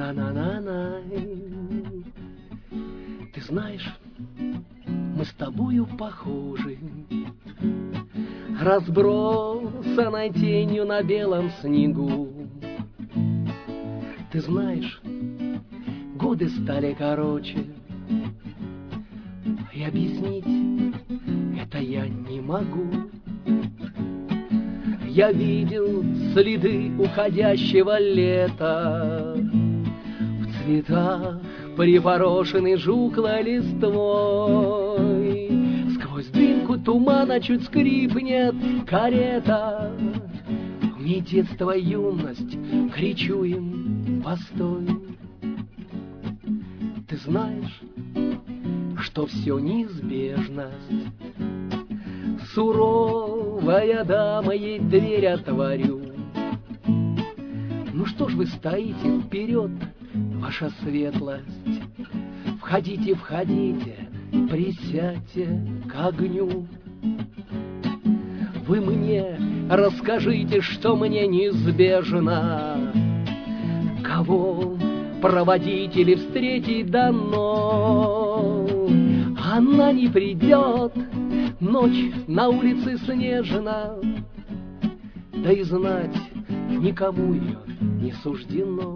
На-на-на-на. Ты знаешь, мы с тобою похожи, разбросанной тенью на белом снегу. Ты знаешь, годы стали короче, и объяснить это я не могу. Я видел следы уходящего лета, в цветах припорошенный жухлой листвой. Сквозь дымку тумана чуть скрипнет карета. Мне детство и юность, кричу им: постой. Ты знаешь, что все неизбежность. Суровая дама, ей дверь отворю. Ну что ж вы стоите, вперед, ваша светлость. Входите, входите, присядьте к огню. Вы мне расскажите, что мне неизбежно, кого проводить или встретить дано. Она не придет, ночь на улице снежна, да и знать никому ее не суждено.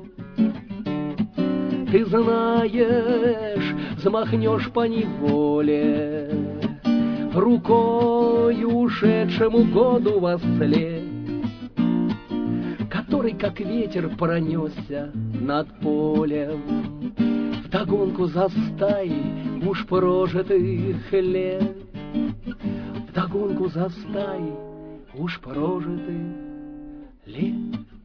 Ты знаешь, взмахнешь по неволе рукою ушедшему году вослед, который, как ветер, пронесся над полем вдогонку за стаей уж прожитых лет. Вдогонку за стаей уж прожитых лет.